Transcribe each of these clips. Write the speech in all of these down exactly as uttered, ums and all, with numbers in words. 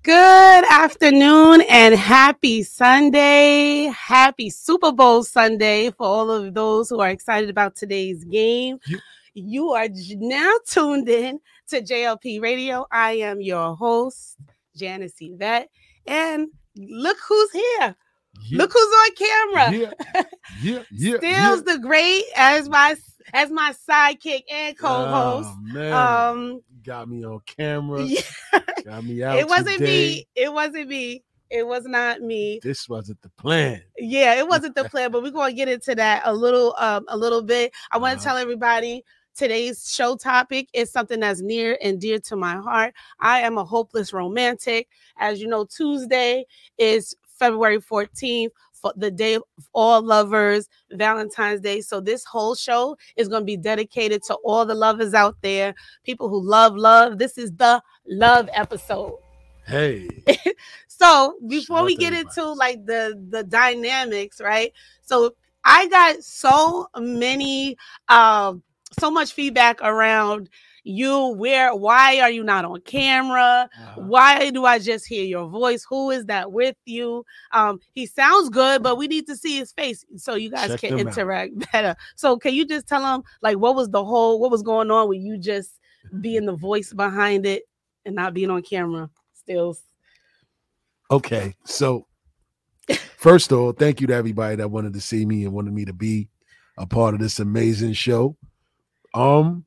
Good afternoon and happy Sunday. Happy Super Bowl Sunday for all of those who are excited about today's game. You, you are now tuned in to J L P Radio. I am your host, Janice Yvette, and look who's here. Yeah. Look who's on camera. Yeah, yeah, yeah. Stills yeah. the Great as my as my sidekick and co-host. Oh, man. Um, got me on camera. Yeah. Got me out. It wasn't today. me. It wasn't me. It was not me. This wasn't the plan. Yeah, it wasn't the plan, but we're gonna get into that a little, um, a little bit. I want to uh-huh. tell everybody today's show topic is something that's near and dear to my heart. I am a hopeless romantic. As you know, Tuesday is February fourteenth. For the day of all lovers, Valentine's Day. So this whole show is going to be dedicated to all the lovers out there, people who love love. This is the love episode. Hey. So before we get into like the, the dynamics, right? So I got so many, um, so much feedback around you. Where, why are you not on camera? Uh-huh. Why do I just hear your voice? Who is that with you? Um, he sounds good, but we need to see his face so you guys Check can interact out. better. So can you just tell him like what was the whole, what was going on with you just being the voice behind it and not being on camera? Stills. Okay, so first of all, thank you to everybody that wanted to see me and wanted me to be a part of this amazing show. Um.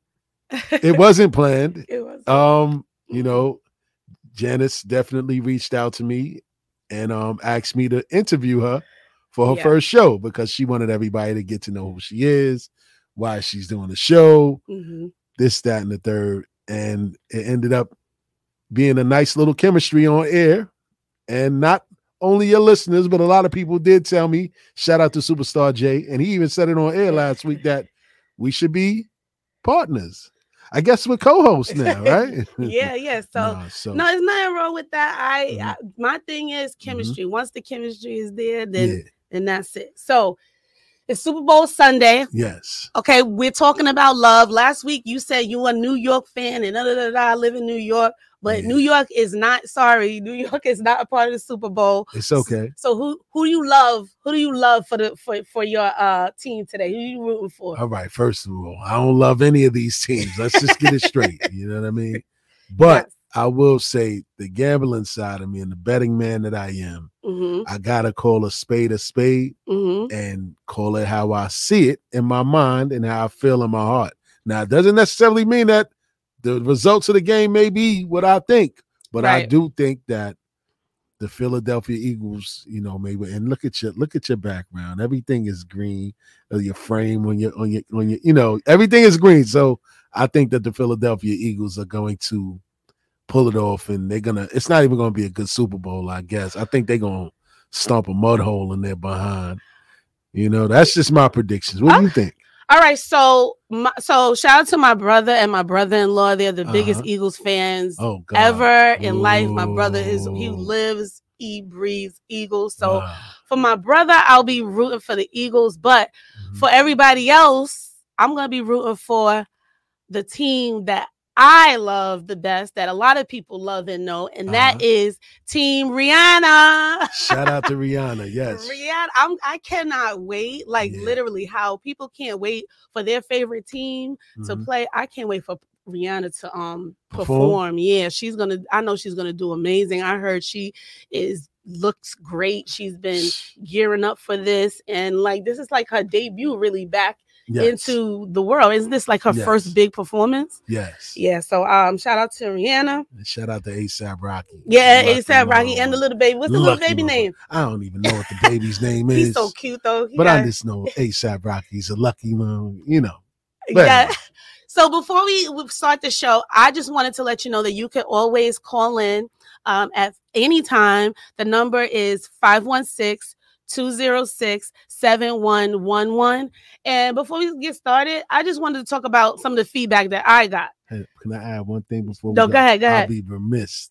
It wasn't planned. It was. Um, you know, Janice definitely reached out to me and um asked me to interview her for her yeah. first show because she wanted everybody to get to know who she is, why she's doing the show, mm-hmm. this, that, and the third. And it ended up being a nice little chemistry on air. And not only your listeners, but a lot of people did tell me, shout out to Superstar J, and he even said it on air last week that we should be partners. I guess we're co-hosts now, right? yeah, yeah. So, no, so no, there's nothing wrong with that. I, mm-hmm. I my thing is chemistry. Mm-hmm. Once the chemistry is there, then yeah. then that's it. So it's Super Bowl Sunday. Yes. Okay, we're talking about love. Last week you said you were a New York fan and da, da, da, da, I live in New York, but yeah. New York is not. Sorry, New York is not a part of the Super Bowl. It's okay. So, so who who do you love? Who do you love for the for, for your uh team today? Who are you rooting for? All right. First of all, I don't love any of these teams. Let's just get it straight. You know what I mean? But yes. I will say the gambling side of me and the betting man that I am, mm-hmm. I gotta call a spade a spade mm-hmm. and call it how I see it in my mind and how I feel in my heart. Now, it doesn't necessarily mean that the results of the game may be what I think, but right. I do think that the Philadelphia Eagles, you know, maybe and look at your look at your background. Everything is green. Your frame on your on your on your, you know, everything is green. So I think that the Philadelphia Eagles are going to pull it off, and they're gonna. It's not even going to be a good Super Bowl, I guess. I think they're gonna stomp a mud hole in their behind. You know, that's just my predictions. What do you think? All right, so my, so shout out to my brother and my brother-in-law. They're the uh-huh. biggest Eagles fans oh, God. ever in Ooh. life. My brother is he lives, he breathes Eagles. So wow. for my brother, I'll be rooting for the Eagles. But mm-hmm. for everybody else, I'm gonna be rooting for the team that I love the best, that a lot of people love and know, and uh-huh. that is Team Rihanna. Shout out to Rihanna, yes. Rihanna, I'm, I cannot wait, like yeah. literally how people can't wait for their favorite team mm-hmm. to play. I can't wait for Rihanna to um perform? perform. Yeah, she's gonna, I know she's gonna do amazing. I heard she is looks great. She's been gearing up for this, and like this is like her debut really back Yes. into the world. Isn't this like her yes. first big performance? Yes. Yeah. So um, shout out to Rihanna. And shout out to ASAP Rocky. Yeah, ASAP Rocky and the little baby. What's the Lucky little baby mama. name? I don't even know what the baby's name is. He's so cute though. He but got... I just know ASAP Rocky's a lucky mom, you know. But yeah. So before we start the show, I just wanted to let you know that you can always call in um, at any time. The number is five one six, two zero six, seven one one one. And before we get started, I just wanted to talk about some of the feedback that I got. Hey, can I add one thing before we no, go? go ahead, go I'll ahead. be remiss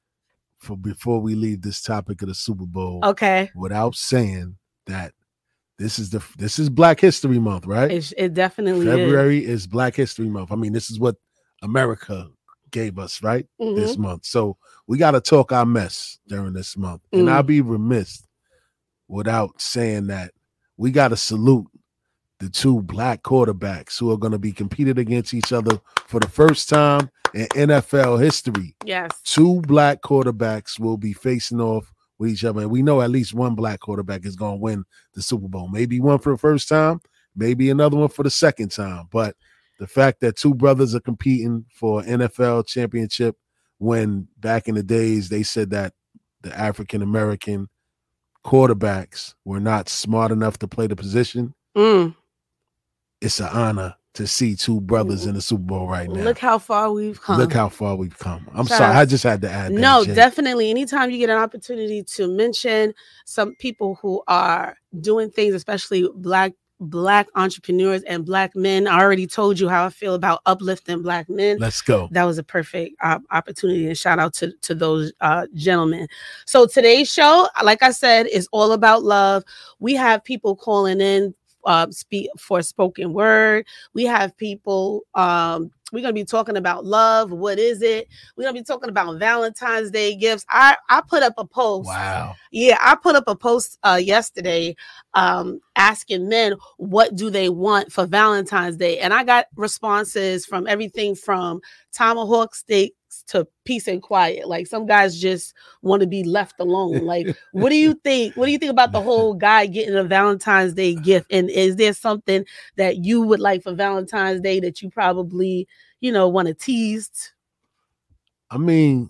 for before we leave this topic of the Super Bowl. Okay. Without saying that this is the this is Black History Month, right? It, it definitely February is. is Black History Month. I mean, this is what America gave us, right? Mm-hmm. This month. So we got to talk our mess during this month. Mm. And I'll be remiss without saying that we got to salute the two black quarterbacks who are going to be competed against each other for the first time in N F L history. Yes. Two black quarterbacks will be facing off with each other. And we know at least one black quarterback is going to win the Super Bowl. Maybe one for the first time, maybe another one for the second time. But the fact that two brothers are competing for an N F L championship when back in the days they said that the African-American quarterbacks were not smart enough to play the position, mm. it's an honor to see two brothers in the Super Bowl right now. Look how far we've come. Look how far we've come. I'm Shout sorry. out. I just had to add that. No, Jay. Definitely. Anytime you get an opportunity to mention some people who are doing things, especially black black entrepreneurs and black men. I already told you how I feel about uplifting black men. Let's go. That was a perfect uh, opportunity, and shout out to, to those uh, gentlemen. So today's show, like I said, is all about love. We have people calling in uh, speak for spoken word. We have people, um, we're going to be talking about love. What is it? We're going to be talking about Valentine's Day gifts. I, I put up a post. Wow. Yeah, I put up a post uh, yesterday um, asking men, what do they want for Valentine's Day? And I got responses from everything from tomahawk steaks to peace and quiet. Like some guys just want to be left alone. Like, what do you think? What do you think about the whole guy getting a Valentine's Day gift? And is there something that you would like for Valentine's Day that you probably, you know, want to tease? I mean,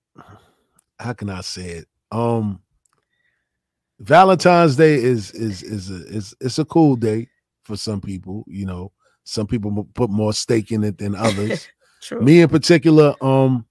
how can I say it? Um, Valentine's Day is is is a is it's a cool day for some people. You know, some people put more stake in it than others. True. Me in particular, um,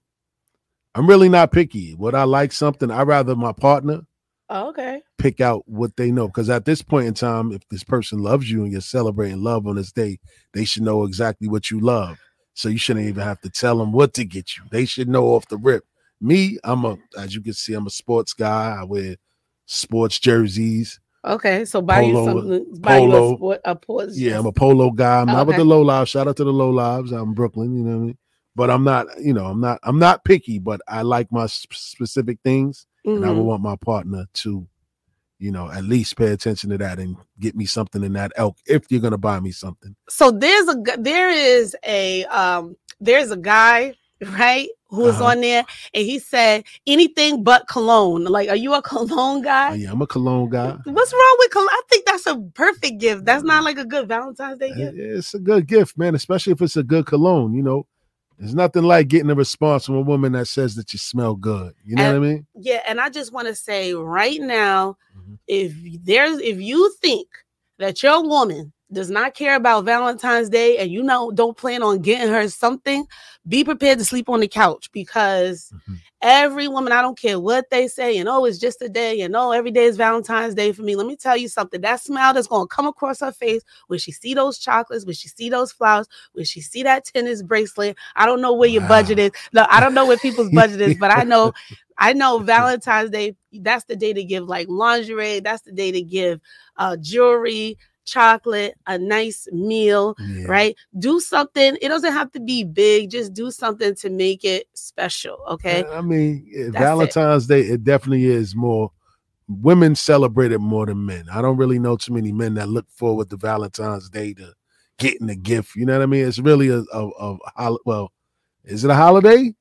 I'm really not picky. Would I like something? I'd rather my partner oh, okay. pick out what they know. Because at this point in time, if this person loves you and you're celebrating love on this day, they should know exactly what you love. So you shouldn't even have to tell them what to get you. They should know off the rip. Me, I'm a, as you can see, I'm a sports guy. I wear sports jerseys. Okay, so buy polo, you something, buy polo. you a, sport, a pause. Yeah, I'm a polo guy. I'm oh, not okay. with the low lives. Shout out to the low lives. I'm Brooklyn, you know what I mean? But I'm not, you know, I'm not, I'm not picky, but I like my sp- specific things. Mm-hmm. And I would want my partner to, you know, at least pay attention to that and get me something in that elk if you're going to buy me something. So there's a, there is a, um, there's a guy, right, who was uh-huh. on there, and he said anything but cologne. Like, are you a cologne guy? Oh, yeah, I'm a cologne guy. What's wrong with cologne? I think that's a perfect gift. That's not like a good Valentine's Day gift. It's a good gift, man, especially if it's a good cologne. You know, there's nothing like getting a response from a woman that says that you smell good. You know and, what I mean? Yeah, and I just want to say right now, mm-hmm. if there's if you think that your woman does not care about Valentine's Day and you know don't plan on getting her something, be prepared to sleep on the couch, because mm-hmm. every woman, I don't care what they say, and oh, it's just a day, and oh, every day is Valentine's Day for me. Let me tell you something. That smile that's going to come across her face when she see those chocolates, when she see those flowers, when she see that tennis bracelet. I don't know where wow. your budget is. No, I don't know what people's budget is, but I know I know Valentine's Day, that's the day to give like lingerie. That's the day to give uh, jewelry, chocolate, a nice meal, yeah. right? Do something. It doesn't have to be big. Just do something to make it special. Okay. I mean, That's Valentine's it. Day, it definitely is more. Women celebrate it more than men. I don't really know too many men that look forward to Valentine's Day to getting a gift. You know what I mean? It's really a, a, a well, is it a holiday?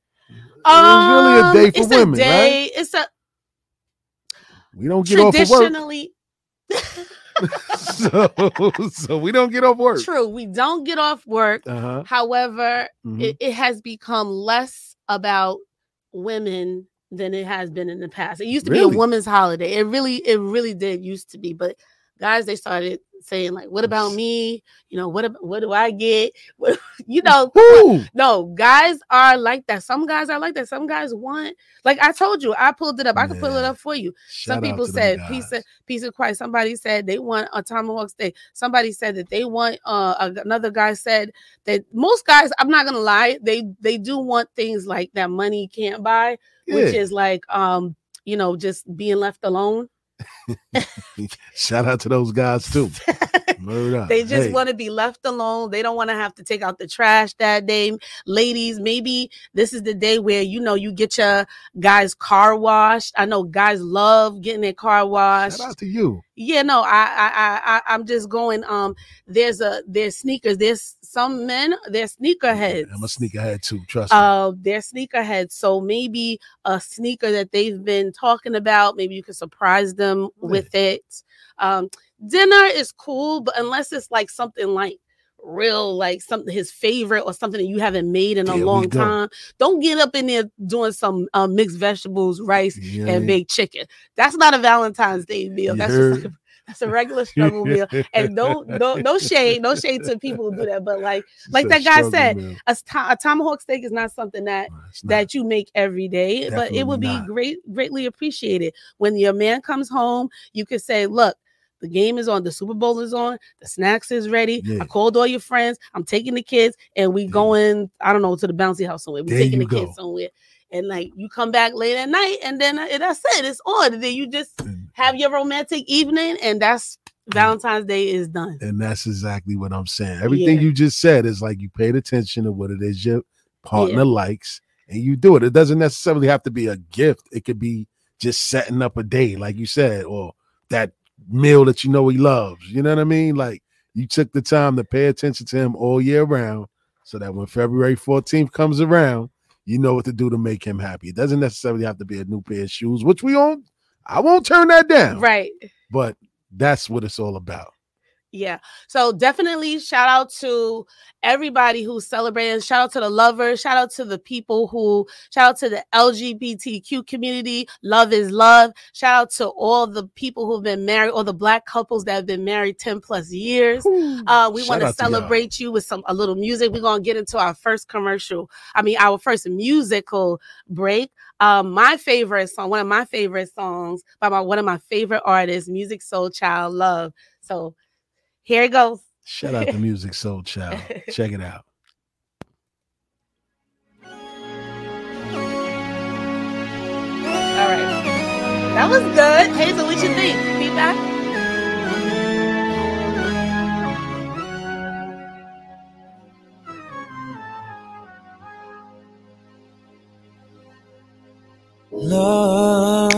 Um, it's really a day for it's women, a day. right? It's a we don't get off of work. Traditionally. so, so we don't get off work. True, we don't get off work. Uh-huh. However, mm-hmm. it, it has become less about women than it has been in the past. It used to really? be a women's holiday. It really, it really did used to be. But guys, they started saying like, "What about me? You know, what what do I get?" What, you know, Woo! No, guys are like that. Some guys are like that. Some guys want, like I told you, I pulled it up. I can pull it up for you. Shout Some people said piece of piece of Christ. Somebody said they want a tomahawk steak. Somebody said that they want. Uh, another guy said that most guys, I'm not gonna lie, they they do want things like that money can't buy, yeah. which is like um, you know, just being left alone. Shout out to those guys too. Murder. They just hey. want to be left alone. They don't want to have to take out the trash that day. Ladies, maybe this is the day where, you know, you get your guys' car washed. I know guys love getting their car washed. Shout out to you. Yeah, no, I, I, I, I'm just going. Um, there's a there's sneakers. There's some men. They're sneakerheads. I'm a sneakerhead too. Trust me. Uh, they're sneakerheads. So maybe a sneaker that they've been talking about. Maybe you can surprise them yeah. with it. Um, dinner is cool, but unless it's like something like real, like something his favorite or something that you haven't made in a yeah, long time. Don't get up in there doing some uh, mixed vegetables, rice, yeah. and baked chicken. That's not a Valentine's Day meal. You that's heard? just like a, that's a regular struggle meal. And no, no, no shade, no shade to people who do that. But like, it's like that guy said, a, a tomahawk steak is not something that no, that you make every day. Definitely but it would be not. great, greatly appreciated when your man comes home. You could say, "Look, the game is on. The Super Bowl is on. The snacks is ready. Yeah. I called all your friends. I'm taking the kids, and we yeah. going. I don't know, to the bouncy house somewhere. We taking the go. kids somewhere, and like you come back late at night, and then uh, that's it. It's on. And then you just have your romantic evening, and that's Valentine's Day is done. And that's exactly what I'm saying. Everything yeah. you just said is like you paid attention to what it is your partner yeah. likes, and you do it. It doesn't necessarily have to be a gift. It could be just setting up a day, like you said, or that meal that you know he loves. You know what I mean? Like you took the time to pay attention to him all year round so that when February fourteenth comes around, you know what to do to make him happy. It doesn't necessarily have to be a new pair of shoes, which we won't, I won't turn that down. Right. But that's what it's all about. Yeah. So definitely shout out to everybody who's celebrating. Shout out to the lovers. Shout out to the people who, shout out to the L G B T Q community. Love is love. Shout out to all the people who've been married, or the Black couples that have been married ten plus years. Uh, we want to celebrate you with some, a little music. We're going to get into our first commercial. I mean, our first musical break. Um, my favorite song, one of my favorite songs by my, one of my favorite artists, Musiq Soulchild, Love. So here it goes. Shout out to Musiq Soulchild. Check it out. All right. That was good. Hazel, what you think? Feedback? Love,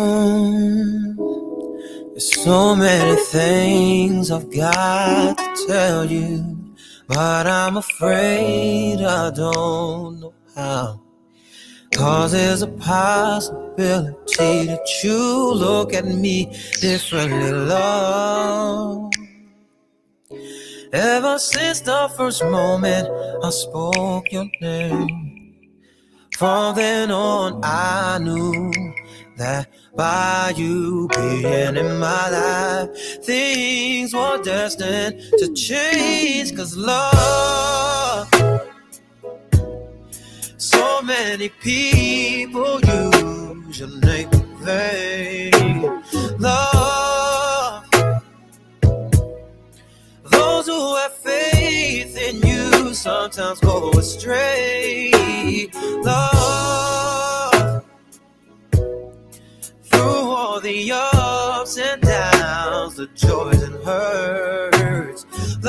there's so many things I've got to tell you, but I'm afraid I don't know how. Cause there's a possibility that you look at me differently, love. Ever since the first moment I spoke your name, from then on, I knew that by you being in my life, things were destined to change. Cause love, so many people use your name in vain. Love, those who have faith in you sometimes go astray. Love, through all the ups and downs, the joys and hurts,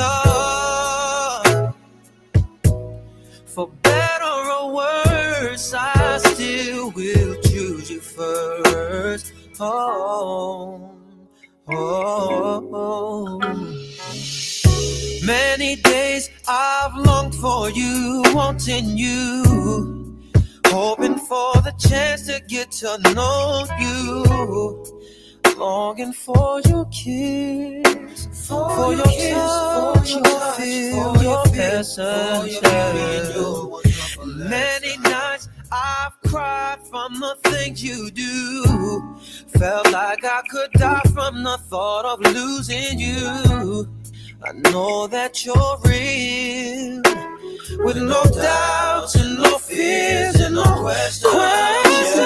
love, for better or worse, I still will choose you first. Oh, oh, oh. Many days I've longed for you, wanting you, hoping for the chance to get to know you, longing for your kiss, for, for your kiss, touch, for your touch, feel, for your presence. Many nights I've cried from the things you do, felt like I could die from the thought of losing you. I know that you're real, with no doubts and no fears and no questions. questions.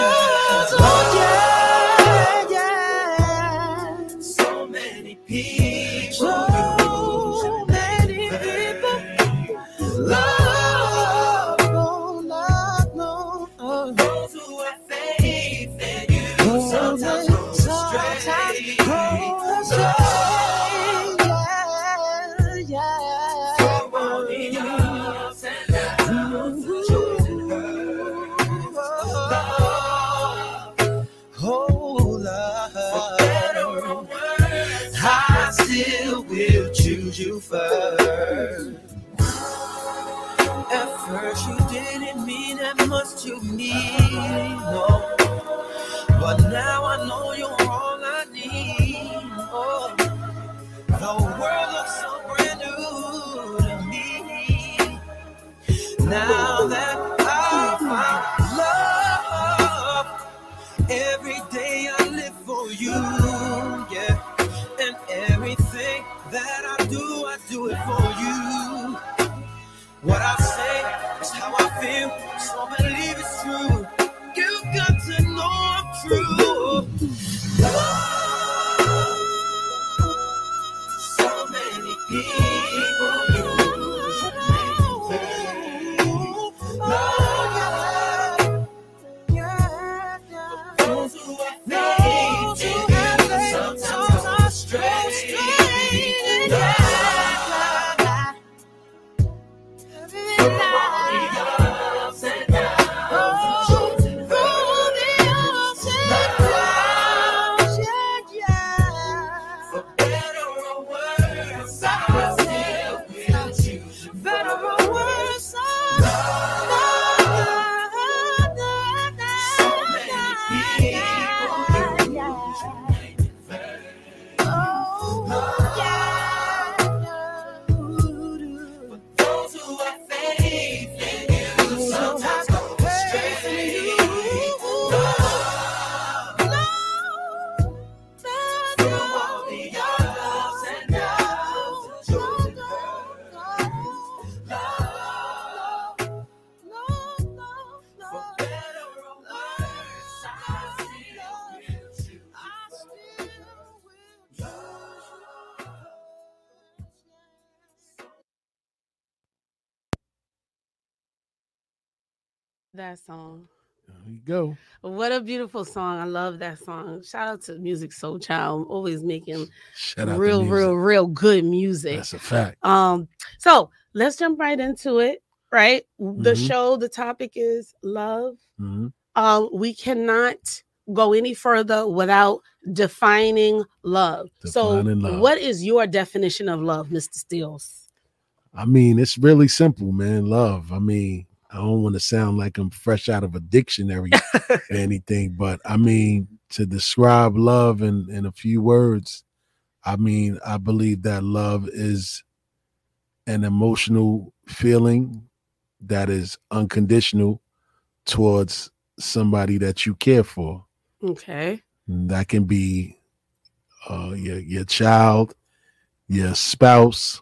Oh, yeah, yeah. So many people, so many people, love, oh, love, no, oh. Those who have faith in you sometimes go astray. Oh, love. For better or worse, I still will choose you first. At first you didn't mean that much to me, no. But now I know you're all I need. Oh, the world looks so brand new to me. Now that I found love, every day I live for you, yeah. And everything that I do, I do it for you. What I say is how I feel, so I believe it's true. You got to know I'm true. Love, so many people use me. Love, those who are faith in you sometimes go astray. Love. That song. There you go. What a beautiful song. I love that song. Shout out to Musiq Soulchild. Always making Shout out real, to real, real good music. That's a fact. Um, so let's jump right into it, right? The Mhm. show, the topic is love. Mm-hmm. Um, we cannot go any further without defining love. Defining so love. What is your definition of love, Mister Steels? I mean, it's really simple, man. Love. I mean, I don't want to sound like I'm fresh out of a dictionary or anything, but I mean, to describe love in, in a few words, I mean, I believe that love is an emotional feeling that is unconditional towards somebody that you care for. Okay. And that can be uh, your, your child, your spouse,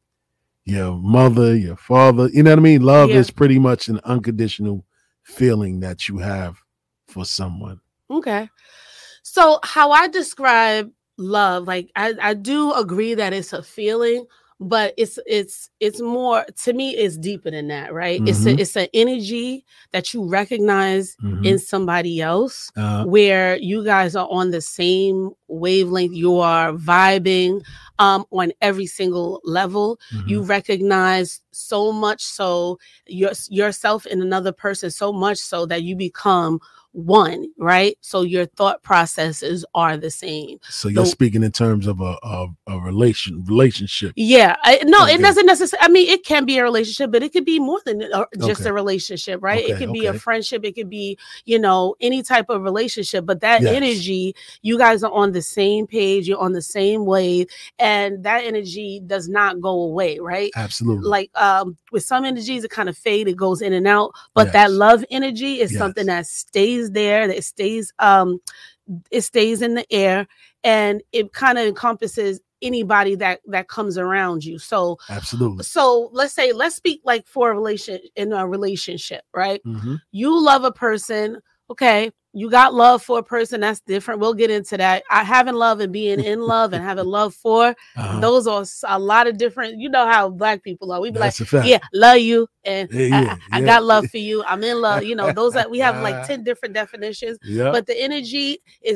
your mother, your father. You know what I mean? Love Yeah. is pretty much an unconditional feeling that you have for someone. Okay. So how I describe love, like I, I do agree that it's a feeling, but it's it's it's more, to me, it's deeper than that, right? Mm-hmm. It's a, it's an energy that you recognize Mm-hmm. in somebody else, Uh, where you guys are on the same wavelength. You are vibing um, on every single level. mhm. You recognize so much so your, yourself in another person, so much so that you become one, right? So your thought processes are the same. So you're the- speaking in terms of a a, a relation relationship. Yeah, I, no, Okay. it doesn't necessarily. I mean, it can be a relationship, but it could be more than uh, just Okay. a relationship, right? Okay, It could be a okay. friendship. It could be, you know, any type of relationship. But that Yes. energy, you guys are on the same page. You're on the same wave, and that energy does not go away, right? Absolutely. Like um, with some energies, it kind of fade. It goes in and out. But that Yes. love energy is Yes. something that stays there. That stays. Um, it stays in the air, and it kind of encompasses anybody that that comes around you. So Absolutely. so let's say let's speak like for a relation in a relationship, right? Mm-hmm. You love a person, okay, you got love for a person, that's different. We'll get into that. I having love and being in love and having love for, Uh-huh. those are s- a lot of different. You know how Black people are. We be That's like, a fact. yeah, love you, and Yeah, yeah, I, I yeah. got love for you. I'm in love. You know, those that we have like ten different definitions. Yeah. But the energy is like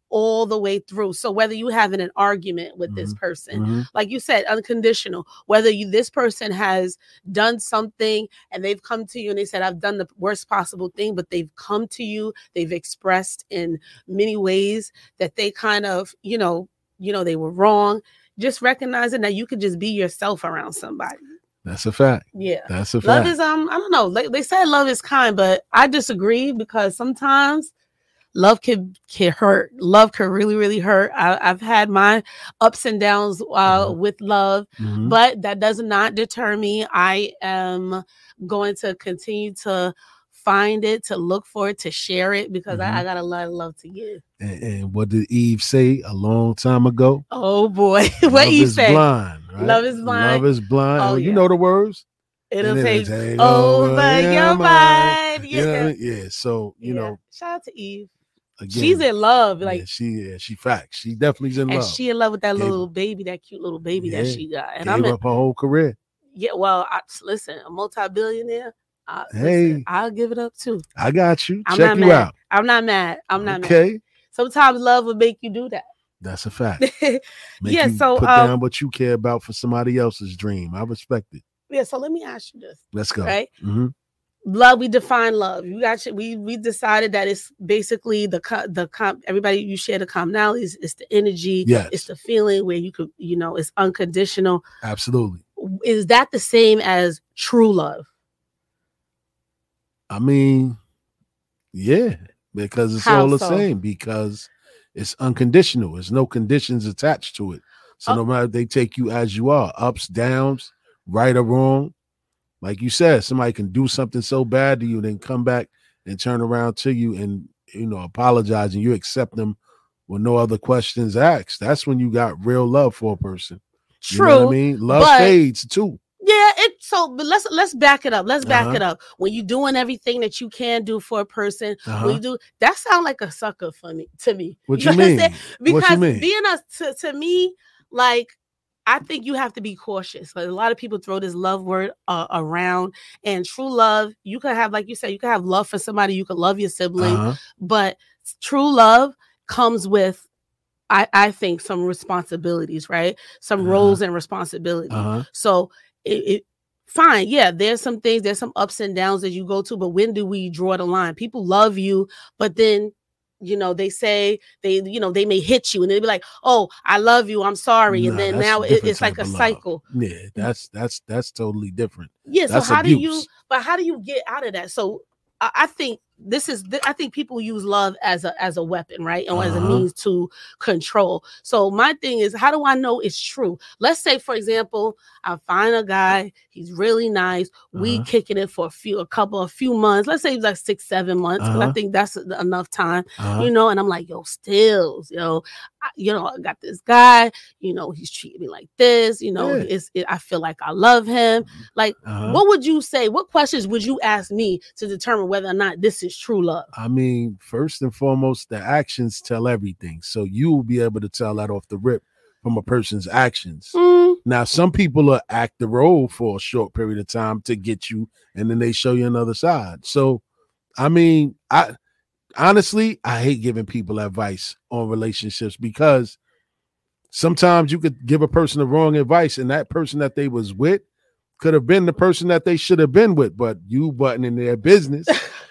all the way through. So whether you having an argument with mm-hmm. this person, mm-hmm. like you said, unconditional, whether you this person has done something and they've come to you and they said, I've done the worst possible thing, but they've come to you, they've expressed in many ways that they kind of, you know, you know, they were wrong. Just recognizing that you could just be yourself around somebody. That's a fact. Yeah. That's a fact. Love is, um, I don't know. They, they say love is kind, but I disagree because sometimes love can, can hurt. Love can really, really hurt. I, I've had my ups and downs uh, mm-hmm. with love, mm-hmm. but that does not deter me. I am going to continue to find it, to look for it, to share it, because mm-hmm. I, I got a lot of love to give. And, and what did Eve say a long time ago? Oh boy, what love Eve is say? Blind, right? Love is blind. Love is blind. Oh, you yeah. know the words. It'll take, take over, over your mind. mind. Yeah. You know, yeah. So you yeah. know, shout out to Eve. Again, she's in love. Like yeah, she, yeah, she facts. She definitely's in and love. She in love with that gave, little baby, that cute little baby yeah, that she got. And gave I'm in, up her whole career. Yeah, well, I, listen, a multi-billionaire. I, hey, listen, I'll give it up too. I got you. I'm Check not you mad. out. I'm not mad. I'm not okay. mad. Okay. Sometimes love will make you do that. That's a fact. Make yeah. You so put um, down what you care about for somebody else's dream. I respect it. Yeah. So let me ask you this. Let's go. Right. Mm-hmm. Love. We define love. You got. We we decided that it's basically the the comp. Everybody you share the commonalities. It's the energy. Yes. It's the feeling where you could. You know. It's unconditional. Absolutely. Is that the same as true love? I mean, yeah, because it's How all the so? same. Because it's unconditional. There's no conditions attached to it. So oh. no matter they take you as you are, ups, downs, right or wrong. Like you said, somebody can do something so bad to you, then come back and turn around to you and, you know, apologize, and you accept them with no other questions asked. That's when you got real love for a person. True. You know what I mean? Love but, fades too. Yeah, it so but let's let's back it up. Let's back uh-huh. it up. When you're doing everything that you can do for a person, uh-huh. when you do that sound like a sucker for me to me. What you, you mean? Because what you mean? being a to, to me, like I think you have to be cautious. Like a lot of people throw this love word uh, around, and true love, you can have, like you said, you can have love for somebody, you can love your sibling, uh-huh. but true love comes with, I, I think, some responsibilities, right? Some uh-huh. roles and responsibilities. Uh-huh. So it, it fine, yeah, there's some things, there's some ups and downs that you go to, but when do we draw the line? People love you, but then you know, they say they, you know, they may hit you and they'll be like, oh, I love you, I'm sorry. Nah, and then now it, it's like a love. cycle. Yeah, that's that's that's totally different. Yeah. That's so how abuse. do you, but how do you get out of that? So I, I think this is, I think people use love as a, as a weapon, right? And uh-huh. as a means to control. So my thing is, how do I know it's true? Let's say, for example, I find a guy, he's really nice. Uh-huh. We kicking it for a few, a couple, a few months. Let's say it's like six, seven months. Uh-huh. I think that's enough time, uh-huh. you know? And I'm like, yo, Stills, yo, I, you know, I got this guy, you know, he's treating me like this, you know, yeah. it's, it, I feel like I love him. Like, uh-huh. what would you say? What questions would you ask me to determine whether or not this is true love? I mean, first and foremost, the actions tell everything. So you will be able to tell that off the rip from a person's actions. Mm. Now, some people will act the role for a short period of time to get you, and then they show you another side. So, I mean, I honestly, I hate giving people advice on relationships because sometimes you could give a person the wrong advice, and that person that they was with could have been the person that they should have been with, but you butting in their business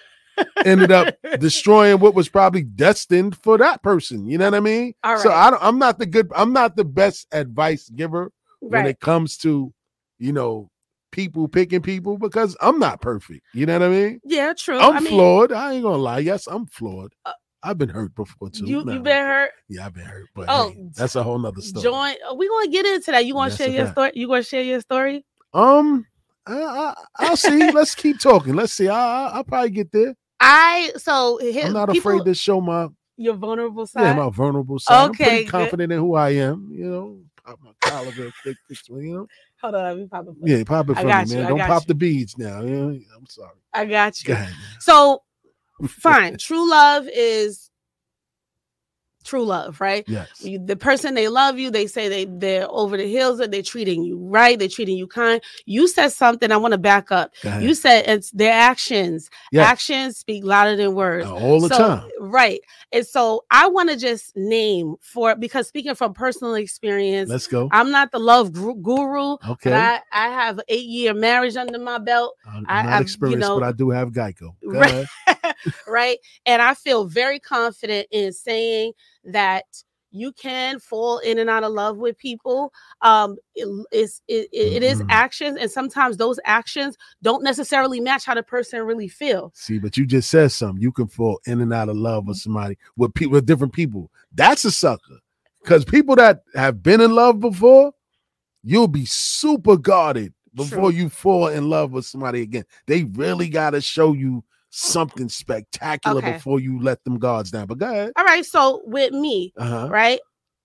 ended up destroying what was probably destined for that person. You know what I mean? All right. So I don't, I'm not the good, I'm not the best advice giver right. when it comes to, you know, people picking people because I'm not perfect. You know what I mean? Yeah, true. I'm I mean, flawed. I ain't gonna lie. Yes, I'm flawed. Uh, I've been hurt before too. You, no, you been hurt? Yeah, I've been hurt. But oh, hey, that's a whole nother story. Join. We gonna get into that. You want to share your story? You gonna share your story? Um, I, I, I'll see. Let's keep talking. Let's see. I, I, I'll probably get there. I so his, I'm not people, afraid to show my your vulnerable side. Yeah, my vulnerable side. Okay, I'm pretty good. confident in who I am. You know, pop my collar real quick, you know. Hold on, let me pop it. Yeah, pop it for me, man. You, Don't pop you. the beads now. You know? I'm sorry. I got you. Go ahead, so fine. True love is true love, right? Yes. You, the person they love you, they say they, they're over the hills and they're treating you right. They're treating you kind. You said something. I want to back up. You said it's their actions. Yes. Actions speak louder than words. Uh, all the so, time. Right. And so I want to just name for, because speaking from personal experience, let's go. I'm not the love guru. Okay. But I, I have an eight year marriage under my belt. I'm I, not experienced, you know, but I do have Geico. Go right. Right. And I feel very confident in saying that you can fall in and out of love with people. Um, it, it's, it, it, it is actions. And sometimes those actions don't necessarily match how the person really feels. See, but you just said something. You can fall in and out of love with somebody, with people, with different people. That's a sucker. Because people that have been in love before, you'll be super guarded before True. You fall in love with somebody again. They really got to show you something spectacular okay. before you let them guards down. But go ahead. All right. So with me, uh-huh. right,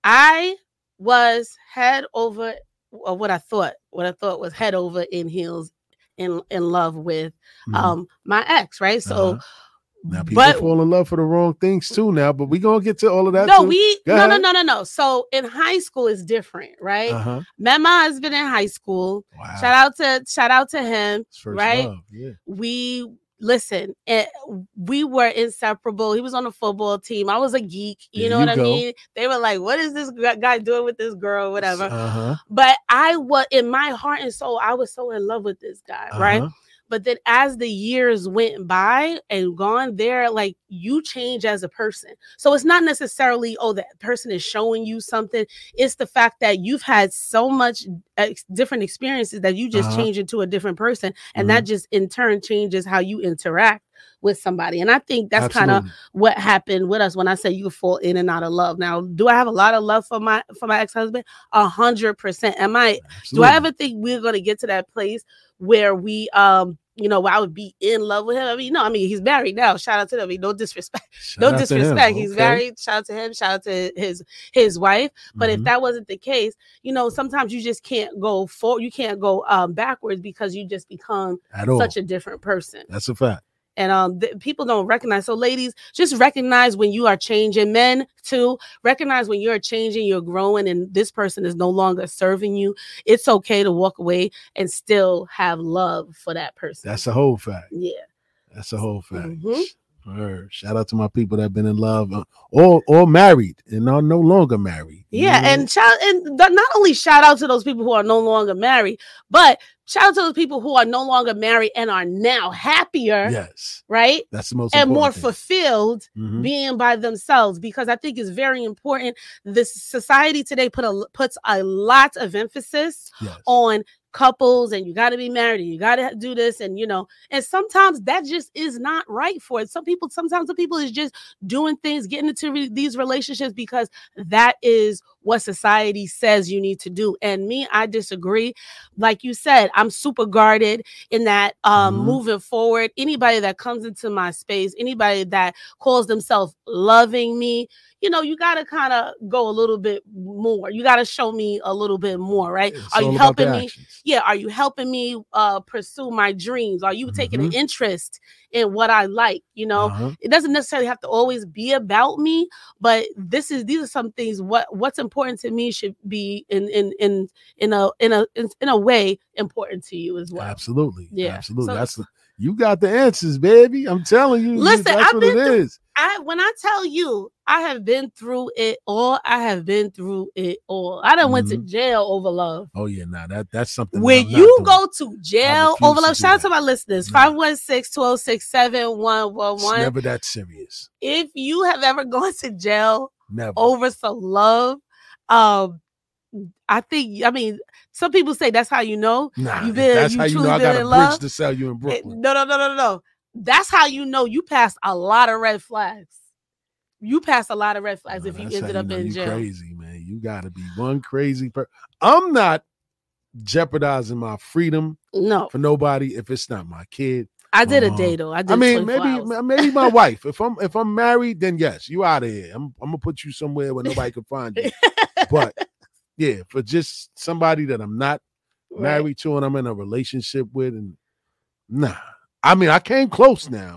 I was head over, or what I thought, what I thought was head over in heels in, in love with mm-hmm. um my ex, right? So uh-huh. now people but, fall in love for the wrong things too now, but we're gonna get to all of that. No, too. we Go no ahead. no no no no. So in high school is different, right? Uh-huh. Met my husband in high school. Wow. Shout out to shout out to him. First right? Love. Yeah. We listen, it, we were inseparable. He was on the football team. I was a geek. You there know you what go. I mean? They were like, what is this guy doing with this girl? Whatever. Uh-huh. But I was, in my heart and soul, I was so in love with this guy, uh-huh. right? But then as the years went by and gone there, like you change as a person. So it's not necessarily, oh, that person is showing you something. It's the fact that you've had so much ex- different experiences that you just uh-huh. change into a different person. And mm-hmm. that just in turn changes how you interact with somebody. And I think that's kind of what happened with us when I say you can fall in and out of love. Now, do I have a lot of love for my for my ex-husband? A hundred percent. Am I Absolutely. Do I ever think we're gonna get to that place where we um you know, I would be in love with him? I mean, no, I mean, he's married now. Shout out to them. I mean, no disrespect. Shout no disrespect. He's okay. married. Shout out to him. Shout out to his his wife. But mm-hmm. if that wasn't the case, you know, sometimes you just can't go forward. You can't go um, backwards because you just become such a different person. That's a fact. And um, th- people don't recognize. So ladies, just recognize when you are changing. Men too, recognize when you're changing, you're growing, and this person is no longer serving you. It's okay to walk away and still have love for that person. That's a whole fact. Yeah. That's a whole fact. Mm-hmm. Right. Shout out to my people that have been in love uh, or or married and are no longer married. Yeah, know? and shout and th- not only shout out to those people who are no longer married, but shout out to those people who are no longer married and are now happier. Yes, right. That's the most and more thing. fulfilled mm-hmm. being by themselves, because I think it's very important. This society today put a puts a lot of emphasis yes. on couples, and you got to be married, and you got to do this, and you know, and sometimes that just is not right for it. Some people, sometimes the people is just doing things, getting into re- these relationships because that is what society says you need to do. And me, I disagree. Like you said, I'm super guarded in that. Um, mm-hmm. Moving forward, anybody that comes into my space, anybody that calls themselves loving me, you know, you got to kind of go a little bit more. You got to show me a little bit more, right? It's are you helping me? Actions. Yeah. Are you helping me uh, pursue my dreams? Are you mm-hmm. taking an interest in what I like? You know, uh-huh. it doesn't necessarily have to always be about me, but this is, these are some things, what, what's important to me should be in, in, in, in a, in a, in, in a way important to you as well. Absolutely. Yeah. Absolutely. So, that's the, you got the answers, baby. I'm telling you. Listen, that's I've what been it through, is. I, when I tell you, I have been through it all. I have been through it all. I done mm-hmm. went to jail over love. Oh yeah, nah, that that's something. When that you go to jail over love, shout out to my listeners. Nah. five one six, two oh six, seven one one one. It's never that serious. If you have ever gone to jail never. over some love, um, I think, I mean, some people say that's how you know. Nah, you've been, that's you how you know I got a bridge love. to sell you in Brooklyn. It, no, no, no, no, no. That's how you know you passed a lot of red flags. You passed a lot of red flags no, if you ended up you know in jail. Crazy, man. You got to be one crazy person. I'm not jeopardizing my freedom no. for nobody if it's not my kid. I did um, a day though. I did. I mean, maybe hours. maybe my wife. If I'm if I'm married, then yes, you out of here. I'm I'm gonna put you somewhere where nobody can find you. But yeah, for just somebody that I'm not right. married to and I'm in a relationship with, and nah. I mean, I came close now.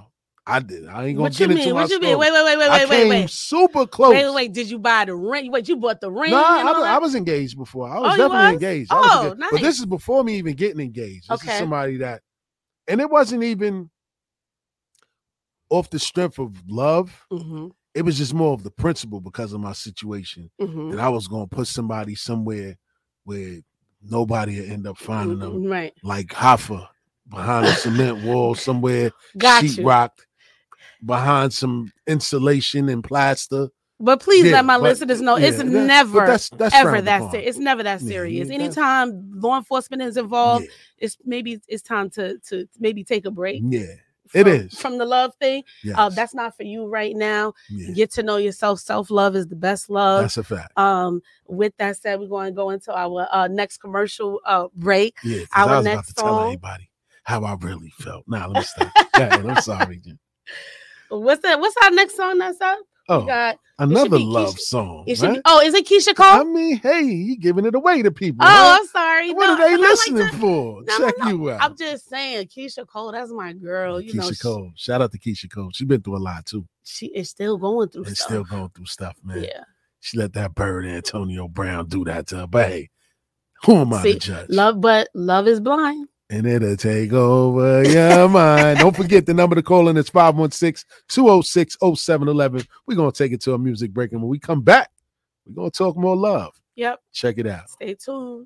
I did. I ain't gonna What get you into mean? my What you story. mean? Wait, wait, wait, wait, I wait, wait, came wait. super close. Wait, wait, wait. Did you buy the ring? Wait, you bought the ring? No, and all I, that? I was engaged before. I was Oh, you definitely was? engaged. I was Oh, engaged. nice. But this is before me even getting engaged. This Okay. is somebody that, and it wasn't even off the strength of love. Mm-hmm. It was just more of the principle because of my situation Mm-hmm. that I was going to put somebody somewhere where nobody would end up finding them, Right. like Hoffa behind a cement wall somewhere, Got you. sheetrock behind some insulation and plaster. But please Yeah, let my but- listeners know yeah, it's that- never but that's, that's ever frowned that upon. serious. It's never that Yeah, serious. yeah, Anytime law enforcement is involved, Yeah. it's maybe it's time to to maybe take a break. Yeah, from, it is. from the love thing. Yes. Uh, that's not for you right now. Yeah, Get to know yourself. Self love is the best love. that's a fact. Um, with that said, we're going to go into our uh, next commercial uh, break. Yeah, 'cause our I was about next to tell song- everybody how I really felt. Nah, let me stop. Go ahead, I'm sorry, Jen. What's that? What's our next song that's up? Oh, We got another be love Keisha- song. it should right? be, oh, is it Keisha I Cole? mean, hey, you giving it away to people. Oh, right? I'm sorry. What No, are they I like listening to- for? No, Check no, you out. I'm just saying, Keisha Cole, that's my girl. You Keisha know, Cole. Shout out to Keisha Cole. She's been through a lot too. she, she is still going through And stuff. still going through stuff, man. Yeah. She let that bird Antonio Brown do that to her. But hey, who am I See, to judge? Love, but love is blind. And it'll take over your mind. Don't forget the number to call in is five one six, two oh six, oh seven one one. We're going to take it to a music break. And when we come back, we're going to talk more love. Yep. Check it out. Stay tuned.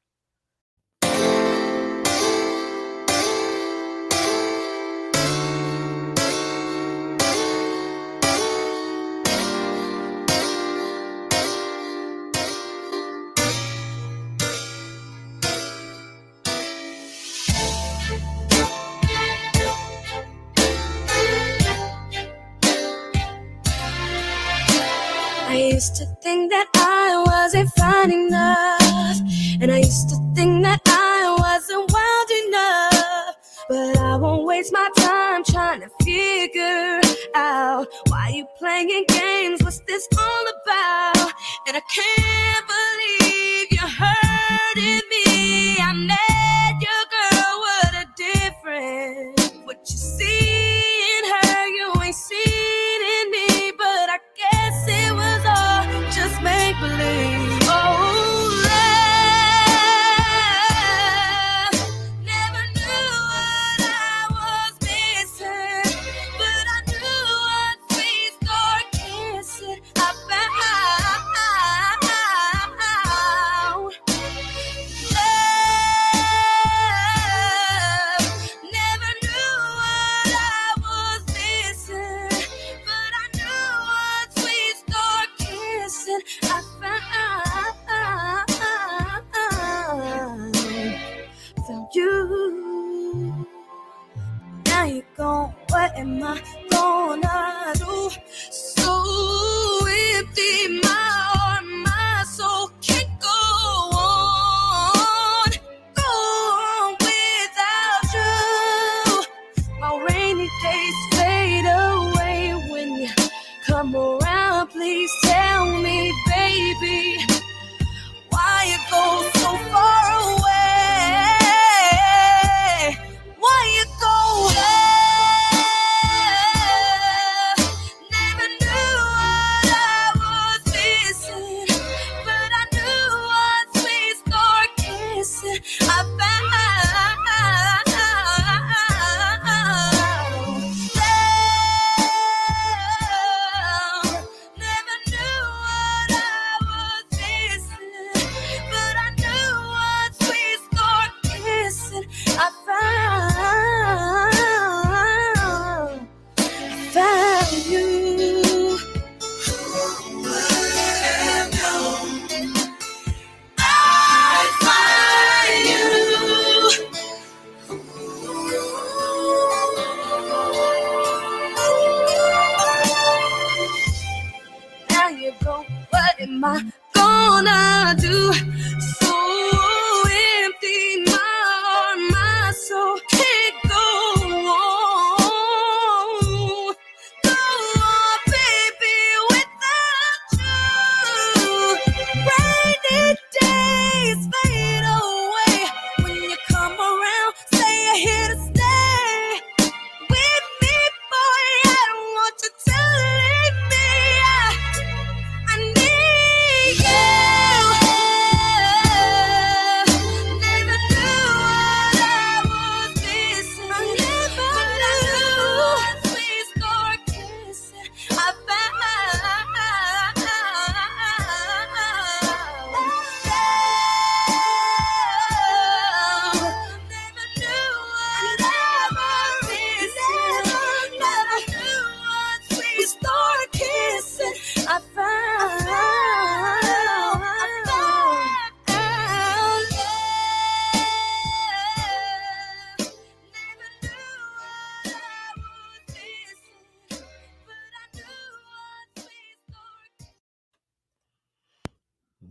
I used to think that I wasn't fine enough, and I used to think that I wasn't wild enough. But I won't waste my time trying to figure out why you playing games. What's this all about? And I can't believe you're hurting me. I met your girl, what a difference. What you see in her, you ain't seen in me. But I guess it was all just make believe. Oh, love, never knew what I was missing, but I knew once we start kissing, I found love. Never knew what I was missing, but I knew once we start kissing, I found, found you. Now you're gone, what am I gonna do? So empty, my heart, my soul can't go on, go on without you. My rainy days fade away when you come around. Please tell me, baby, why you go so far away? Why you go? Never knew what I was missing, but I knew once we start kissing, I found love. Never knew what I was missing, but I knew once we start kissing, I found, I found you. I find you. Now you go, what am I gonna do? So empty, my heart, my soul can't go on. Go on, baby, without you. Rainy days fade away when you come around. Say you're here to stay with me, boy,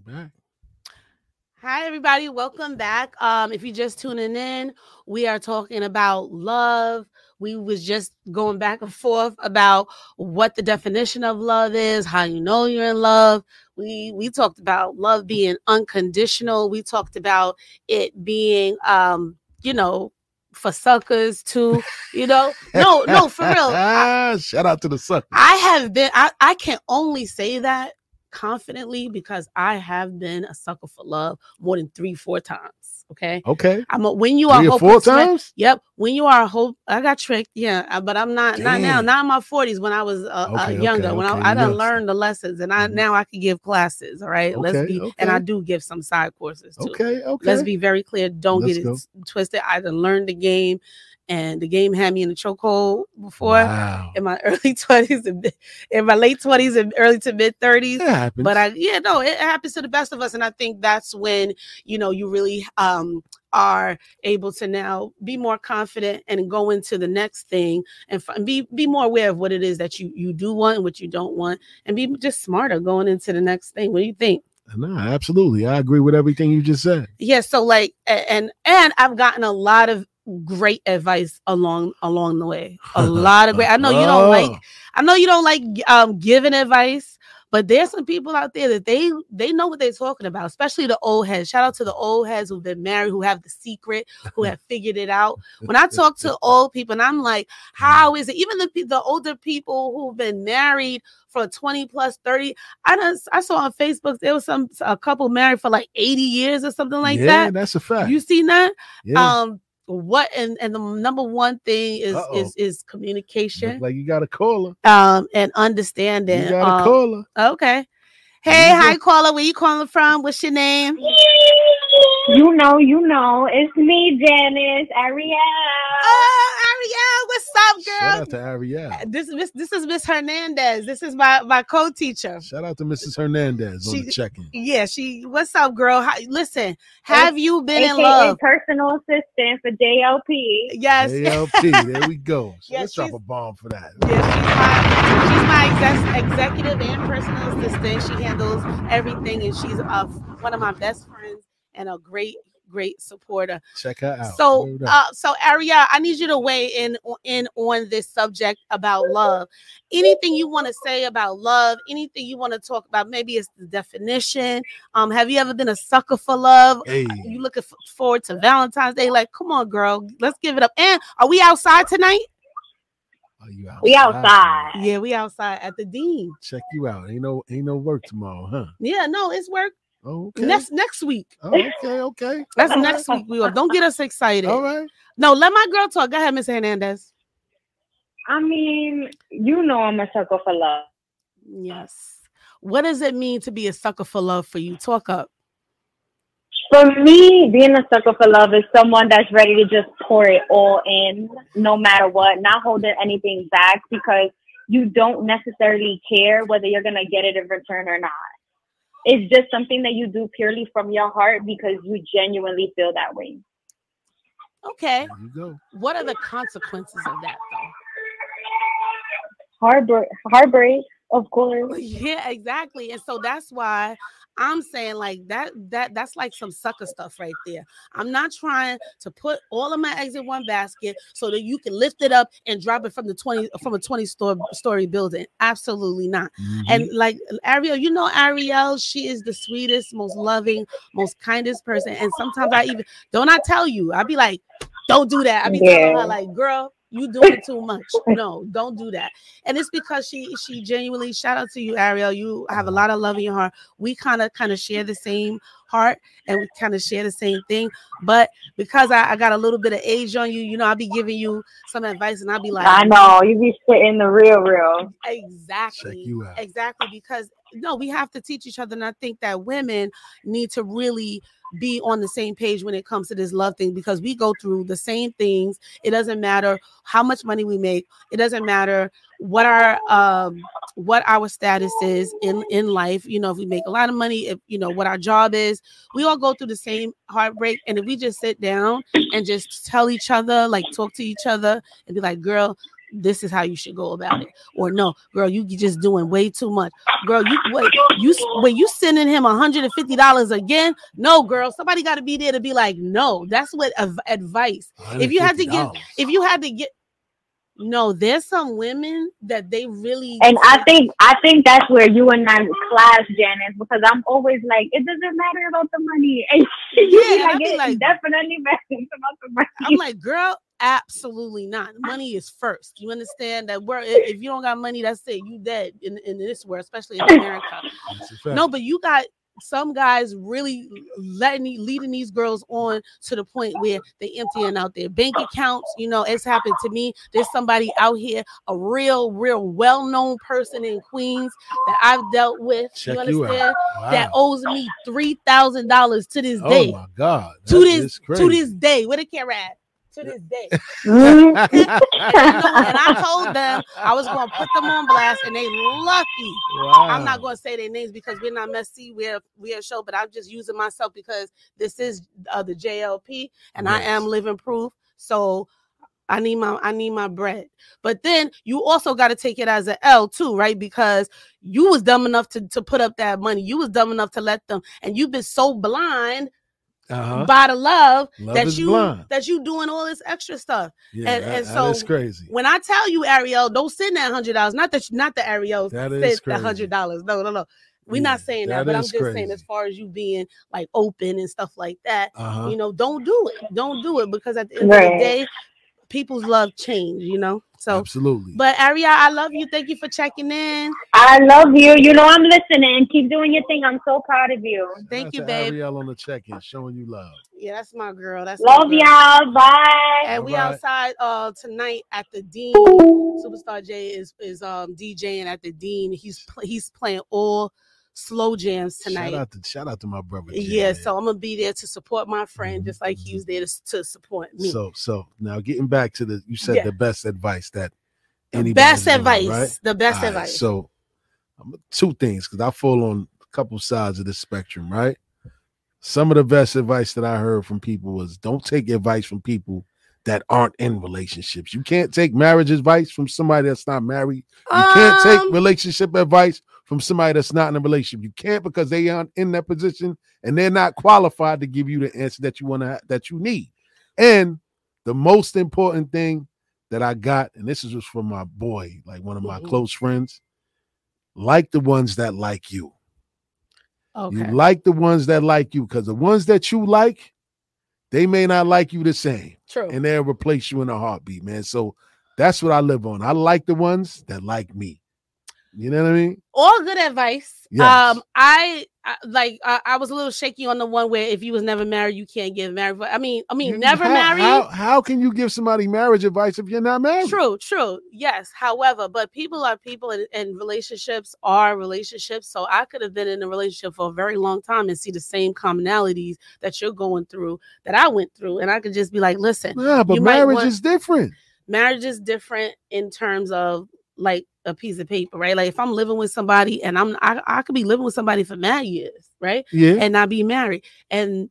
Back. Hi, everybody. Welcome back. Um, if you're just tuning in, we are talking about love. We was just going back and forth about what the definition of love is, how you know you're in love. We we talked about love being unconditional. We talked about it being, um, you know, for suckers too. You know, no, no, for real. I, Shout out to the suckers. I have been. I I can only say that confidently because I have been a sucker for love more than three, four times. Okay. Okay. I'm a, when you Three are or four times. Yep. When you are a hope, I got tricked. Yeah, uh, but I'm not Damn. not now. Not in my forties. When I was uh, Okay, uh, younger, okay, when okay, I I done yes. learned the lessons, and I Mhm. now I can give classes. All right. Let's Okay, be, okay. and I do give some side courses too. Okay. Okay. Let's be very clear. Don't Let's get it go. s- twisted. I done learned the game, and the game had me in the chokehold before. Wow. In my early twenties, and mid- in my late twenties and early to mid thirties. It happens. But I, yeah, no, it happens to the best of us, and I think that's when you know you really um are able to now be more confident and go into the next thing and f- be be more aware of what it is that you you do want and what you don't want, and be just smarter going into the next thing. What do you think? No, absolutely. I agree with everything you just said. Yeah, so like a- and and I've gotten a lot of great advice along along the way. A lot of great. I know you don't like I know you don't like um giving advice, but there's some people out there that they they know what they're talking about, especially the old heads. Shout out to the old heads who've been married, who have the secret, who have figured it out. When I talk to old people and I'm like, how is it? Even the pe- the older people who've been married for twenty plus thirty. I done, I saw on Facebook there was some a couple married for like eighty years or something like yeah, that. that's a fact. You seen that? yeah. Um what and and the number one thing is Uh-oh. is is Look communication like you got a caller. um and understanding. You got a um, caller. okay. There Hey, you hi go. caller, where you calling from? What's your name? You know, you know, it's me, Janice, Ariel. Oh, Ariel, what's up, Shout girl? out to Ariel. This is Miss this is Miss Hernandez. This is my my co-teacher. Shout out to Missus Hernandez on She- the check-in. Yeah, she. What's up, girl? How, listen, have you been in A K A love? personal assistant for J L P. Yes. A L P, there we go. So Yes, let's drop she's- a bomb for that. Yeah, she's my she's my exec, executive and personal assistant. She handles everything, and she's uh, one of my best friends and a great, great supporter. Check her out. So, Word up. uh, so Ariel, I need you to weigh in in on this subject about love. Anything you want to say about love? Anything you want to talk about? Maybe it's the definition. Um, have you ever been a sucker for love? Hey. You looking f- forward to Valentine's Day? Like, come on, girl, let's give it up. And are we outside tonight? Are you outside? We outside. Yeah, we outside at the Dean. Check you out. Ain't no ain't no work tomorrow, huh? Yeah, no, it's work Oh, okay. next next week. Oh, okay, okay. That's All next right. week. We will. Don't get us excited. All right. No, let my girl talk. Go ahead, Miss Hernandez. I mean, you know I'm a sucker for love. Yes. What does it mean to be a sucker for love for you? Talk up. For me, being a sucker for love is someone that's ready to just pour it all in, no matter what, not holding anything back because you don't necessarily care whether you're going to get it in return or not. It's just something that you do purely from your heart because you genuinely feel that way. Okay. There you go. What are the consequences of that, though? Heartbreak, heartbreak, of course. Yeah, exactly. And so that's why I'm saying like that that that's like some sucker stuff right there. I'm not trying to put all of my eggs in one basket so that you can lift it up and drop it from the twenty from a twenty story story building. Absolutely not. Mhm. And like Ariel, you know Ariel, she is the sweetest, most loving, most kindest person. And sometimes I even don't I tell you, I be like, don't do that. I be telling Yeah. her like, girl, you doing too much. No, don't do that. And it's because she she genuinely, shout out to you, Ariel. You have a lot of love in your heart. We kind of kind of share the same heart and we kind of share the same thing. But because I, I got a little bit of age on you, you know, I'll be giving you some advice and I'll be like, I know, you be spitting the real, real. exactly. Check you out. Exactly. Because no, we have to teach each other. And I think that women need to really be on the same page when it comes to this love thing because we go through the same things. It doesn't matter how much money we make. It doesn't matter what our um what our status is in in life. You know, if we make a lot of money, if you know what our job is, we all go through the same heartbreak. And if we just sit down and just tell each other, like talk to each other and be like, girl, this is how you should go about it. Or no, girl, you just doing way too much. Girl, you wait, you when you sending him one hundred fifty dollars again, no, girl, somebody got to be there to be like, no, that's what av- advice. If you had to give, if you had to get, no, there's some women that they really, and I think I think that's where you and I clash, Janice, because I'm always like, it doesn't matter about the money, and you Yeah, be and I like, be it like- definitely matters about the money. I'm like, girl, absolutely not. Money is first. You understand that? We're, if you don't got money, that's it. You dead in, in this world, especially in America. No, but you got some guys really letting leading these girls on to the point where they emptying out their bank accounts. You know, it's happened to me. There's somebody out here, a real, real well-known person in Queens that I've dealt with. Check you you understand? out. Wow. That owes me three thousand dollars to this Oh day. my God. To That this is crazy. to this day. Where the camera at? To this day. Mhm. and, and I told them I was going to put them on blast, and they lucky. Wow. I'm not going to say their names because we're not messy. We're we're a show, but I'm just using myself because this is uh, the J L P, and Yes. I am living proof. So I need my I need my bread. But then you also got to take it as an L too, right? Because you was dumb enough to to put up that money. You was dumb enough to let them, and you've been so blind Uh-huh. by the love, Love that is you blind. that you doing all this extra stuff. Yeah, and- that, and that so is crazy. When I tell you, Ariel, don't send that hundred dollars. Not that not the Ariel That sent is the crazy. hundred dollars. No, no, no. We're Yeah, not saying that, that but I'm is just saying crazy. as far as you being like open and stuff like that, Uh-huh. you know, don't do it. Don't do it because at the end of Right. the day, people's love change. You know. So, Absolutely. but Ariel, I love you. Thank you for checking in. I love you. You know I'm listening. Keep doing your thing. I'm so proud of you. Shout Thank out you, to babe. Ariel on the check-in, showing you love. Yeah, that's my girl. That's my Love girl. y'all. Bye. And we All right. outside uh tonight at the Dean. Superstar J is is um DJing at the Dean. He's pl- he's playing all slow jams tonight. Shout out to shout out to my brother. Jay, Yeah, man. so I'm gonna be there to support my friend, Mhm, just like he was there to, to support me. So so now getting back to the you said Yeah. the best advice that the anybody's best given, advice, right? the best All right, advice. So um, two things because I fall on a couple sides of the spectrum, right? Some of the best advice that I heard from people was don't take advice from people that aren't in relationships. You can't take marriage advice from somebody that's not married. You can't take Um, relationship advice from somebody that's not in a relationship. You can't because they aren't in that position and they're not qualified to give you the answer that you want to that you need. And the most important thing that I got, and this is just from my boy, like one of my Mhm. close friends, like the ones that like you. okay. You like the ones that like you because the ones that you like, they may not like you the same True. and they'll replace you in a heartbeat, man. So that's what I live on. I like the ones that like me. You know what I mean? All good advice. Yes. Um, I, I like I, I was a little shaky on the one where if you was never married, you can't get married. But I mean, I mean, You- never how, married. How, how can you give somebody marriage advice if you're not married? True, true. Yes. However, but people are people and, and relationships are relationships. So I could have been in a relationship for a very long time and see the same commonalities that you're going through that I went through. And I could just be like, listen, Yeah, but You might marriage want- is different. marriage is different in terms of like a piece of paper, right? Like if I'm living with somebody and I'm I, I could be living with somebody for mad years, right? Yeah. And not be married. And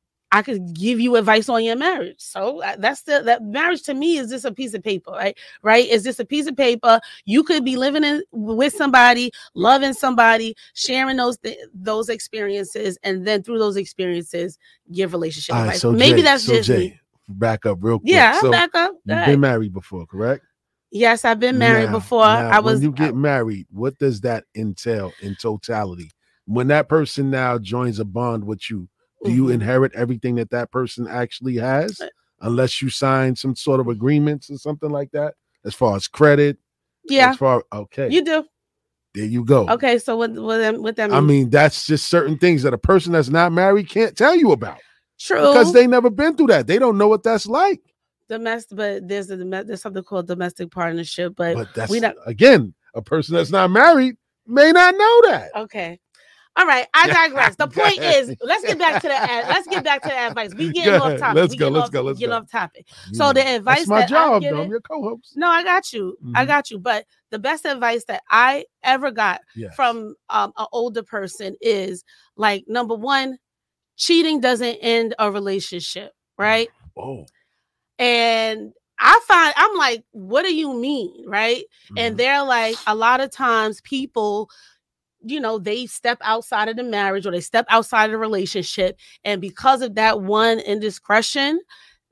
I could give you advice on your marriage. So uh, that's the that marriage to me is just a piece of paper, right? Right? It's just a piece of paper. You could be living in with somebody, loving somebody, sharing those th- those experiences, and then through those experiences, give relationship All right, advice. so Maybe Jay, that's so just Jay, me. back up real quick. Yeah, I'm so back up. you've All been right. married before, correct? Yes, I've been married Now- before. now, I was when you get I- married, what does that entail in totality? When that person now joins a bond with you, do you Mhm. inherit everything that that person actually has, unless you sign some sort of agreements or something like that, as far as credit? Yeah, As far okay, you do. there you go. Okay, so what what that, what that means? I mean, that's just certain things that a person that's not married can't tell you about true. because they never been through that. They don't know what that's like. domestic, but there's a dome- there's something called domestic partnership. But, But that's we not again, a person that's not married may not know that. okay. All right, I digress. The Go point ahead. is, let's get back to the ad- let's get back to the advice. We Go getting off ahead. topic. Let's we go, getting let's off, go, let's getting go. off topic. You So know, the advice that's my that job, I'm though. I'm giving, your co-host. no, I got you. I Mhm. got you. But the best advice that I ever got Yes. from um, an older person is like number one, cheating doesn't end a relationship, right? Oh, And I find I'm like, what do you mean, right? Mm-hmm. And they're like, a lot of times people, you know, they step outside of the marriage or they step outside of the relationship, and because of that one indiscretion,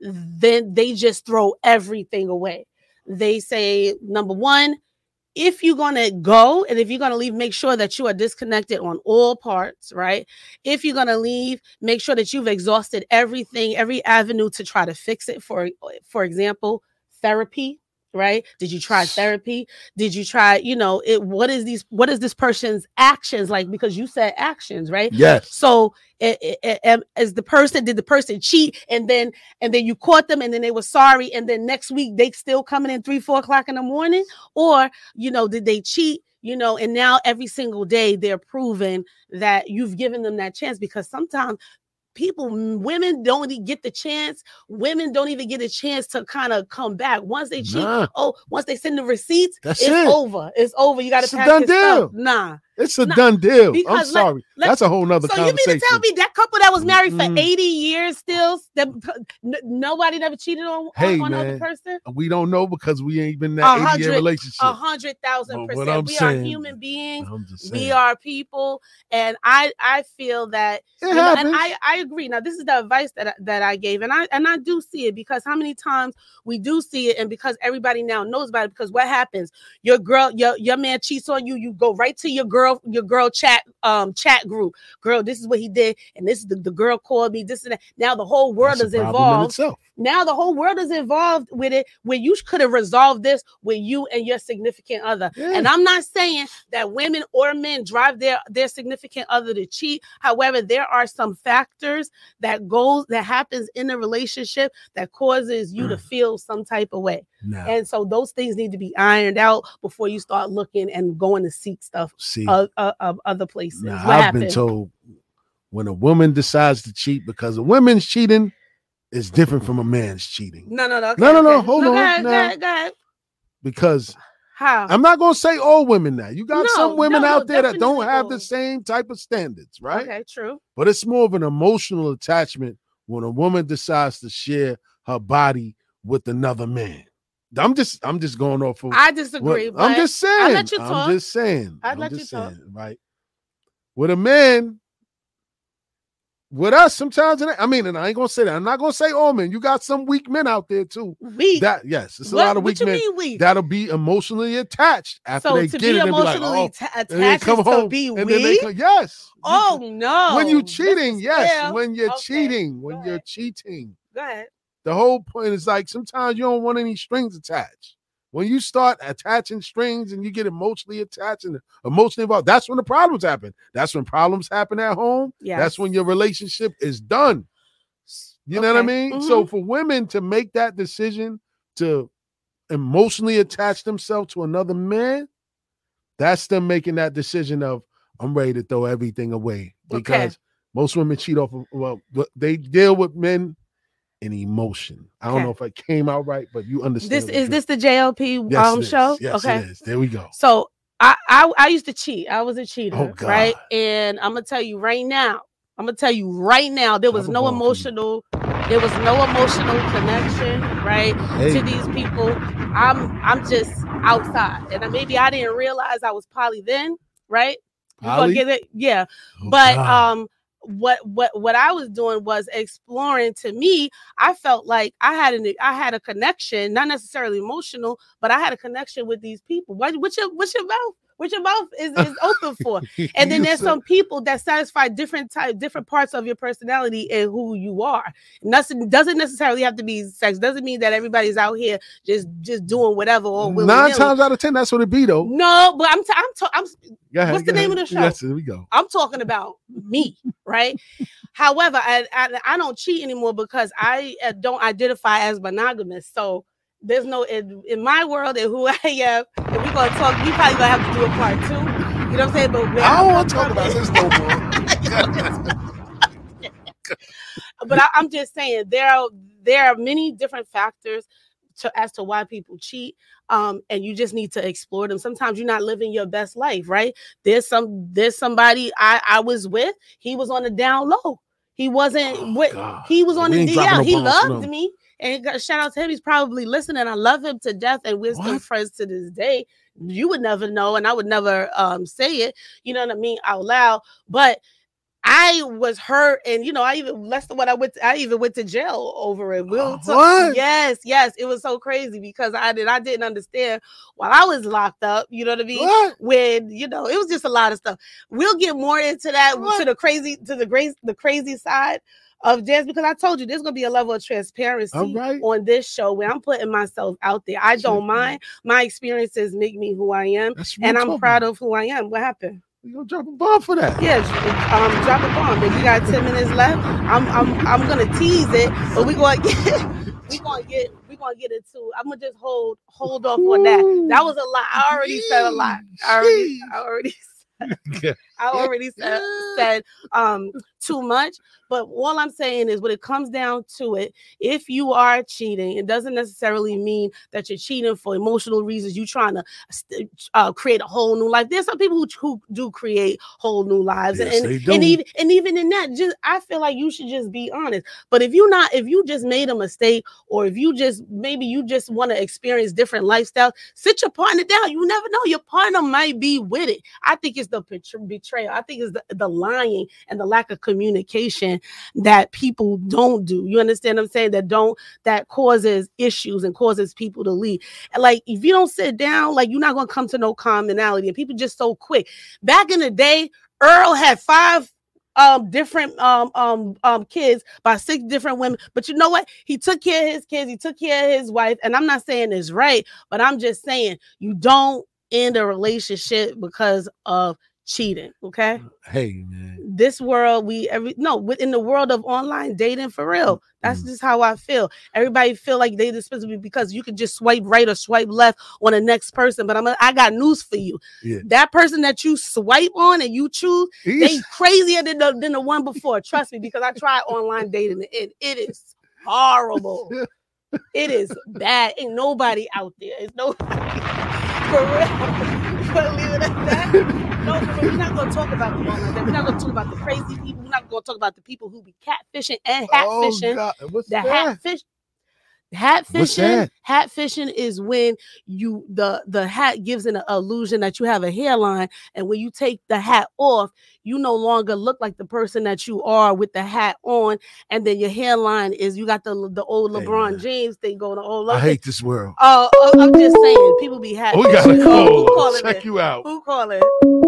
then they just throw everything away. They say, number one, if you're going to go and if you're going to leave, make sure that you are disconnected on all parts, right? If you're going to leave, make sure that you've exhausted everything, every avenue to try to fix it. For, for example, therapy, right? Did you try therapy? Did you try, you know, it, what is these, what is this person's actions like? Because you said actions, right? Yes. So it, it, it, as the person, did the person cheat and then, and then you caught them and then they were sorry. And then next week they still coming in three, four o'clock in the morning, or, you know, did they cheat? You know, and now every single day they're proving that you've given them that chance, because sometimes people, women don't even get the chance. Women don't even get a chance to kind of come back. Once they cheat, nah. oh, once they send the receipts, That's it's it. over. It's over. You got to pack done your deal. stuff. Nah. It's a nah. done deal. Because I'm sorry. Let, That's a whole nother so conversation. So you mean to tell me that couple that was married mm-hmm. for eighty years still, that n- nobody never cheated on, hey, on, on man, another person? We don't know because we ain't been in that eighty-year relationship. A hundred thousand percent. We saying, are human beings. We are people. And I, I feel that, it you know, happens. and I, I agree. Now, this is the advice that, that I gave. And I, and I do see it, because how many times we do see it, and because everybody now knows about it, because what happens? Your girl, your, your man cheats on you. You go right to your girl, your girl chat um chat group. Girl, this is what he did, and this is the, the girl called me, this and that. Now the whole world That's is involved. In now the whole world is involved with it, when you could have resolved this with you and your significant other. Yeah. And I'm not saying that women or men drive their their significant other to cheat. However, there are some factors that goes that happens in a relationship that causes you mm. to feel some type of way. No. And so those things need to be ironed out before you start looking and going to seek stuff of uh, uh, uh, other places. Now, what I've happened? been told when a woman decides to cheat because a woman's cheating is different from a man's cheating. No, no, no. Okay, no, no, no. okay. Hold no, on. Go ahead, now. go ahead, go ahead. Because how? I'm not going to say all women now. You got no, some women no, out no, there that don't have will. the same type of standards, right? Okay, true. But it's more of an emotional attachment when a woman decides to share her body with another man. I'm just, I'm just going off of. I disagree. What, I'm just saying. I'll let you talk. I'm just saying. I'd I'm let just you talk. saying, right? With a man, with us, sometimes, I mean, and I ain't gonna say that. I'm not gonna say all men. You got some weak men out there too. Weak. That yes, it's a what, lot of weak men weak? that'll be emotionally attached after so they to get be it and be like, emotionally oh, ta- attached and then come home to be and weak? then they come, yes. Oh you, no! When you cheating, yes. fair. When you're okay. cheating, when Go you're ahead. cheating. Go ahead. The whole point is like sometimes you don't want any strings attached. When you start attaching strings and you get emotionally attached and emotionally involved, that's when the problems happen. That's when problems happen at home. Yes. That's when your relationship is done. You know okay. what I mean? Mm-hmm. So for women to make that decision to emotionally attach themselves to another man, that's them making that decision of, I'm ready to throw everything away. Because okay. most women cheat off of, well, they deal with men in emotion. I don't okay. know if I came out right, but you understand. This is this the J L P yes, um show? Yes, okay. it is. There we go. So I, I I used to cheat. I was a cheater, oh, God. right? And I'm gonna tell you right now. I'm gonna tell you right now. There was no emotional. There was no emotional connection, right, hey. to these people. I'm I'm just outside, and maybe I didn't realize I was poly then, right? Poly? Get it? Yeah, oh, but God. um. What what what I was doing was exploring. To me, I felt like I had an I had a connection, not necessarily emotional, but I had a connection with these people. What what's your what's your mouth? What your mouth is, is open for? And then there's some people that satisfy different type, different parts of your personality and who you are. Nothing doesn't necessarily have to be sex. Doesn't mean that everybody's out here just just doing whatever. Or nine times out of ten, that's what it be though. No, but I'm t- I'm t- I'm. Ahead, what's the name ahead. of the show? Yes, here we go. I'm talking about me, right? However, I, I I don't cheat anymore because I don't identify as monogamous. So there's no in, in my world and who I am. And we're gonna talk. We probably gonna have to do a part two. You know what I'm saying? But I don't want to talk about this no more. But I, I'm just saying there are there are many different factors to as to why people cheat. Um, and you just need to explore them. Sometimes you're not living your best life, right? There's some there's somebody I, I was with. He was on the down low. He wasn't oh, with. God. He was on we the D L. No he bombs, loved no. me. And shout out to him. He's probably listening. I love him to death, and we're still friends to this day. You would never know, and I would never um, say it, you know what I mean, out loud. But I was hurt, and you know, I even less than what I went. To, I even went to jail over it. We'll uh, talk, what? Yes, yes, it was so crazy because I did. I didn't understand while I was locked up. You know what I mean? What? When you know, it was just a lot of stuff. We'll get more into that What? to the crazy, to the grace, the crazy side of jazz, because I told you there's gonna be a level of transparency right. on this show where I'm putting myself out there. I don't mind. My experiences make me who I am, and I'm proud of who I am. What happened? You gonna drop a bomb for that? Yes, um, drop a bomb. If we got ten minutes left, I'm I'm I'm gonna tease it, but we gonna get we gonna get we gonna get it too. I'm gonna just hold hold off on that. That was a lot. I already said a lot. I already I already said, I already said said um too much. But all I'm saying is when it comes down to it, if you are cheating, it doesn't necessarily mean that you're cheating for emotional reasons. You're trying to uh, create a whole new life. There's some people who, who do create whole new lives. Yes, and, they and, do. and even and even in that, just I feel like you should just be honest. But if you not, if you just made a mistake, or if you just maybe you just want to experience different lifestyles, sit your partner down. You never know. Your partner might be with it. I think it's the betrayal. I think it's the, the lying and the lack of communication that people don't do. You understand what I'm saying? That don't, that causes issues and causes people to leave. And like, if you don't sit down, like you're not going to come to no commonality, and people just so quick. Back in the day, Earl had five um different um um um kids by six different women, but you know what? He took care of his kids, he took care of his wife, and I'm not saying it's right, but I'm just saying you don't end a relationship because of cheating. Okay. Hey man, this world we every no within the world of online dating, for real, that's mm. just how I feel. Everybody feel like they supposed to be because you can just swipe right or swipe left on the next person, but I'm a, I got news for you. Yeah. That person that you swipe on and you choose, Eesh. They crazier than the, than the one before. Trust me, because I tried online dating and it, it is horrible. It is bad. Ain't nobody out there. It's nobody. For real. But leave it at that. No, we're not going to talk about the one like that. We're not going to talk about the crazy people. We're not going to talk about the people who be catfishing and hatfishing. Oh, What's the that? hatfish, hatfishing, hatfishing is when you the the hat gives an illusion that you have a hairline, and when you take the hat off, you no longer look like the person that you are with the hat on, and then your hairline is you got the the old LeBron hey, James thing going on. I hate this world. Oh, uh, I'm just saying, people be hatfishing. We gotta call. Check you out. Who calling?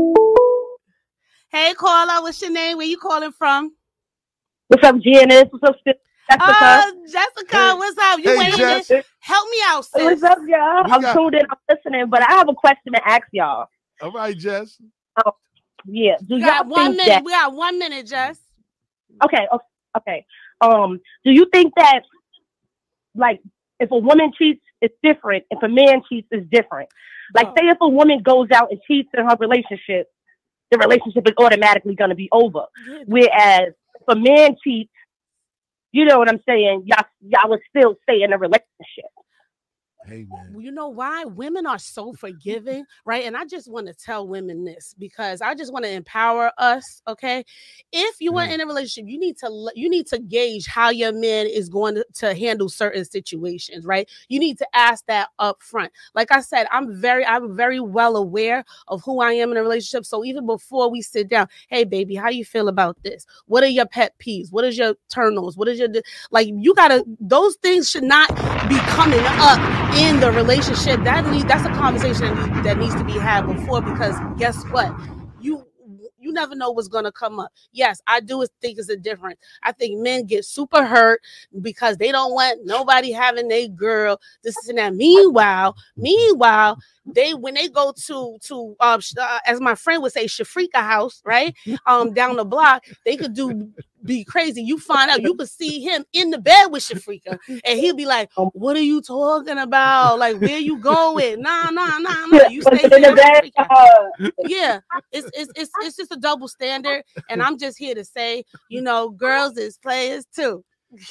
Hey, caller, what's your name? Where you calling from? What's up, Janice? What's up, Jessica? Uh, Jessica, hey. What's up? You hey, waiting? Help me out, sis. What's up, y'all? I'm got... tuned in. I'm listening, but I have a question to ask y'all. All right, Jess. Oh, yeah. Do we y'all got one think minute. That... We got one minute, Jess. Okay. Okay. Okay. Um, do you think that, like, if a woman cheats, it's different. If a man cheats, it's different. Like, oh. say if a woman goes out and cheats in her relationship, the relationship is automatically going to be over. Good. Whereas if a man cheats, you know what I'm saying, y'all, y'all would still stay in a relationship. Hey, man. You know why? Women are so forgiving, right? And I just want to tell women this because I just want to empower us, okay? If you are in a relationship, you need to you need to gauge how your man is going to, to handle certain situations, right? You need to ask that up front. Like I said, I'm very I'm very well aware of who I am in a relationship. So even before we sit down, hey, baby, how you feel about this? What are your pet peeves? What is your turn-ons? What is your, like, you got to, those things should not be coming up in the relationship. That need, that's a conversation that, need, that needs to be had before, because guess what? You you never know what's going to come up. Yes, I do think it's a difference. I think men get super hurt because they don't want nobody having a girl, this and that. Meanwhile, meanwhile, they when they go to to uh, uh, as my friend would say, Shafrika house, right? Um, down the block, they could do be crazy. You find out, you could see him in the bed with Shafrika, and he'll be like, "What are you talking about? Like, where you going? Nah, nah, nah, nah. You stay in the bed." Yeah, it's it's it's it's just a double standard, and I'm just here to say, you know, girls is players too.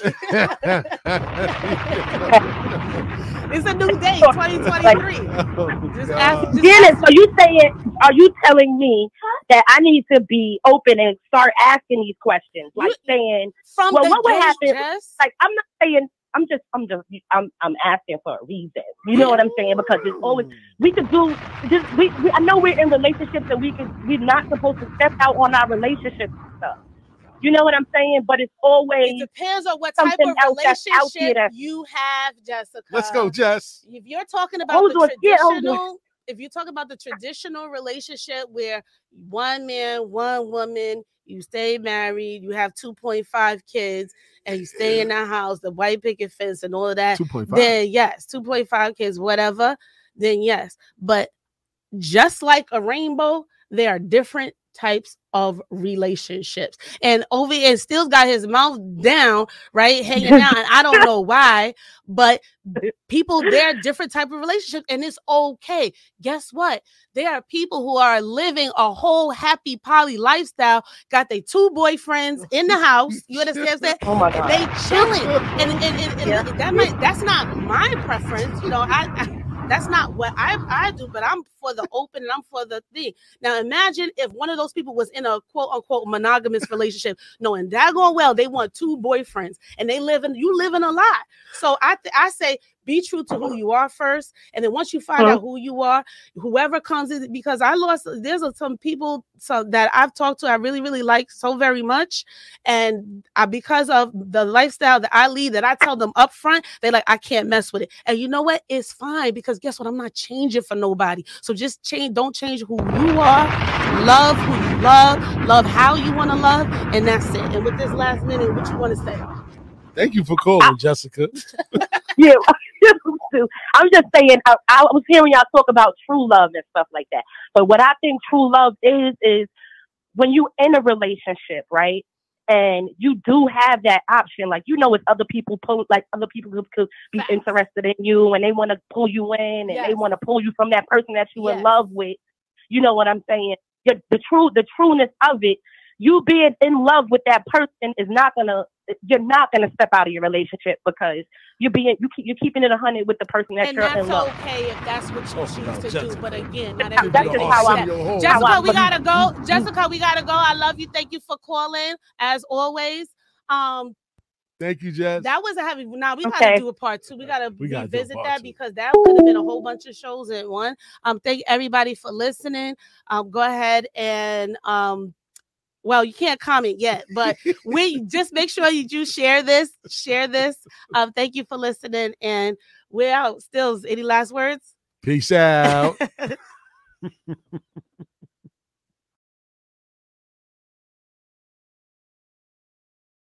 It's a new day, twenty twenty-three. Oh, just ask, just Dennis, are you saying, are you telling me that I need to be open and start asking these questions? Like you, saying, from well, the what would happen? Jess? Like, I'm not saying, I'm just, I'm just, I'm, I'm asking for a reason. You know what I'm saying? Because it's always, we could do just, we, we I know we're in relationships and we can, we're not supposed to step out on our relationship stuff. You know what I'm saying? But it's always, it depends on what type of relationship you have, Jessica. Let's go, Jess. If you're talking about hold the on, traditional, yeah, if you're talking about the traditional relationship where one man, one woman, you stay married, you have two point five kids, and you stay in that house, the white picket fence and all of that, two point five. Then yes, two point five kids, whatever, then yes. But just like a rainbow, there are different types of relationships. And over here, still got his mouth down, right? Hanging out. And I don't know why, but people, there are different type of relationships, and it's okay. Guess what? There are people who are living a whole happy poly lifestyle, got their two boyfriends in the house. You understand what I'm saying? Oh my God. They chilling. And, and, and, and yeah. that might, that's not my preference. You know, I, I that's not what I, I do, but I'm for the open and I'm for the thing. Now, imagine if one of those people was in a quote unquote monogamous relationship, knowing daggone well they want two boyfriends and they live in, you live in a lot. So I, th- I say, be true to who you are first. And then once you find uh-huh. out who you are, whoever comes in, because I lost, there's some people so that I've talked to, I really, really like so very much. And I, because of the lifestyle that I lead, that I tell them up front, they're like, I can't mess with it. And you know what? It's fine, because guess what? I'm not changing for nobody. So just change, don't change who you are. Love who you love, love how you want to love. And that's it. And with this last minute, what you want to say? Thank you for calling, I, Jessica. Yeah. I'm just saying, I, I was hearing y'all talk about true love and stuff like that. But what I think true love is, is when you in a relationship, right? And you do have that option, like, you know, it's other people pull, like other people could, could be Facts. interested in you, and they want to pull you in, and yes. they want to pull you from that person that you yes. in love with. You know what I'm saying? The, the true, the trueness of it. You being in love with that person is not gonna. You're not gonna step out of your relationship because you're being you keep you're keeping it a hundred with the person that and you're in love. And that's okay if that's what you choose to Jessica. do. But again, not everybody. That's just how I'm. Jessica, how I, we gotta go. Jessica, we gotta go. I love you. Thank you for calling as always. Um, Thank you, Jess. That was a heavy. Now we okay. gotta do a part two. We gotta we revisit gotta that two. Because that could have been a whole bunch of shows in one. Um, thank everybody for listening. Um, go ahead and um. Well, you can't comment yet, but we just make sure you do share this, share this. Um, thank you for listening, and we're out. Stills, any last words? Peace out.